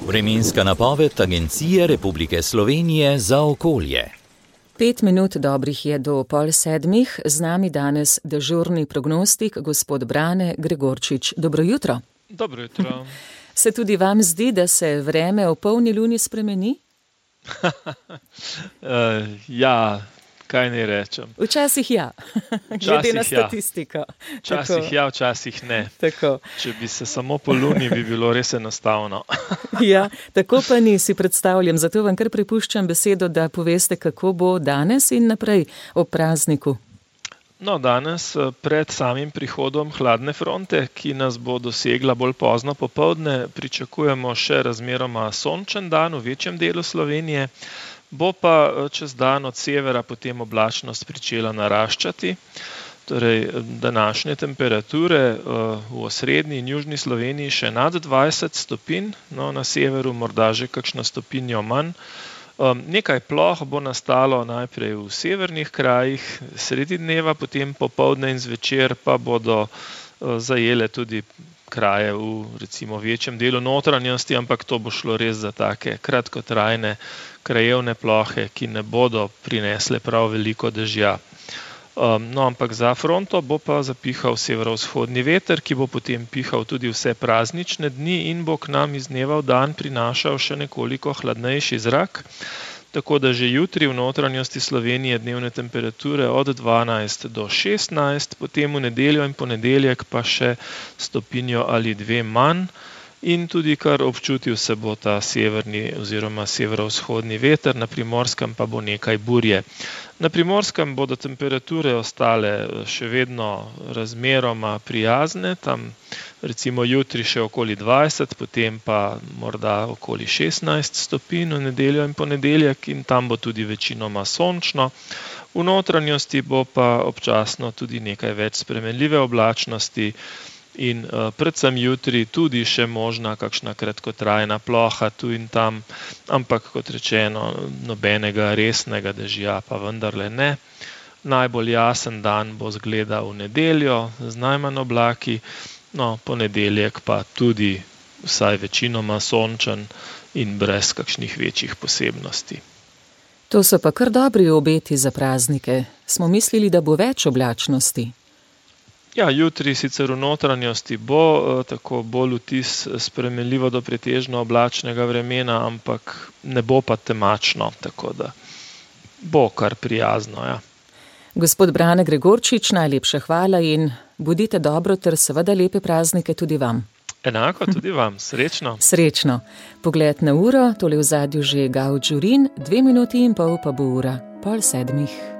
Vremenska napoved Agencije Republike Slovenije za okolje. 5 minut dobrih je do 6:30. Z nami danes dežurni prognostik, gospod Brane Gregorčič. Dobro jutro. Dobro jutro. Se tudi vam zdi, da se vreme ob polni luni spremeni? Ja, kaj naj rečem. Včasih ja, glede na statistiko. Včasih ja, včasih ne. Tako. Če bi se samo po luni, bi bilo res enostavno. Ja, tako pa ni, si predstavljam. Zato vam kar prepuščam besedo, da poveste, kako bo danes in naprej ob prazniku. No, danes pred samim prihodom hladne fronte, ki nas bo dosegla bolj pozno popoldne, pričakujemo še razmeroma sončen dan v večjem delu Slovenije. Bo pa čez dan od severa potem oblačnost pričela naraščati. Torej, današnje temperature v osrednji in južni Sloveniji še nad 20 stopinj, no, na severu morda že kakšno stopinjo manj. Nekaj ploh bo nastalo najprej v severnih krajih sredi dneva, potem popoldne in zvečer pa bodo zajele tudi kraje v recimo večjem delu notranjosti, ampak to bo šlo res za take kratkotrajne krajevne plohe, ki ne bodo prinesle prav veliko dežja. No, ampak za fronto bo pa zapihal severovzhodni veter, ki bo potem pihal tudi vse praznične dni in bo k nam iz dneva v dan prinašal še nekoliko hladnejši zrak. Tako da že jutri v notranjosti Slovenije dnevne temperature od 12 do 16, potem v nedeljo in ponedeljek pa še stopinjo ali dve manj. In tudi kar občutil se bo ta severni oziroma severovzhodni veter, na Primorskem pa bo nekaj burje. Na Primorskem bodo temperature ostale še vedno razmeroma prijazne, tam recimo jutri še okoli 20, potem pa morda okoli 16 stopinj v nedeljo in ponedeljek in tam bo tudi večinoma sončno. V notranjosti bo pa občasno tudi nekaj več spremenljive oblačnosti. In predvsem jutri tudi še možna kakšna kratkotrajna ploha tu in tam, ampak kot rečeno, nobenega resnega dežja pa vendarle ne. Najbolj jasen dan bo zgleda v nedeljo z najmanj oblaki, no, ponedeljek pa tudi vsaj večinoma sončen in brez kakšnih večjih posebnosti. To so pa kar dobri obeti za praznike. Smo mislili, da bo več oblačnosti. Ja, jutri sicer v notranjosti bo tako bolj vtis spremenljivo do pretežno oblačnega vremena, ampak ne bo pa temačno, tako da bo kar prijazno, ja. Gospod Brane Gregorčič, najlepša hvala in bodite dobro ter seveda lepe praznike tudi vam. Enako tudi vam, srečno. Srečno. Pogled na uro, tole v zadju že Gauč Žurin, 2 minuti in pol pa bo ura 6:30.